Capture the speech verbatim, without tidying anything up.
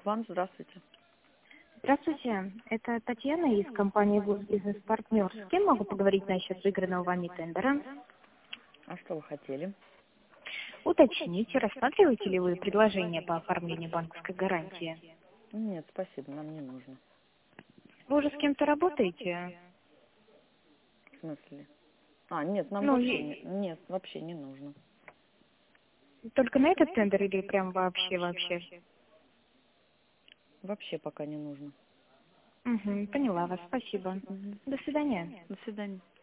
One, здравствуйте. Здравствуйте, это Татьяна из компании «Госбизнес-партнер». С кем могу поговорить насчет выигранного вами тендера? А что вы хотели? Уточните, рассматриваете ли вы предложение по оформлению банковской гарантии? Нет, спасибо, нам не нужно. Вы уже с кем-то работаете? В смысле? А, нет, нам Ну, вообще и- не, нет, вообще не нужно. Только на этот тендер или прям вообще-вообще? Вообще пока не нужно. Угу, поняла вас, спасибо. Мгм. До свидания. До свидания.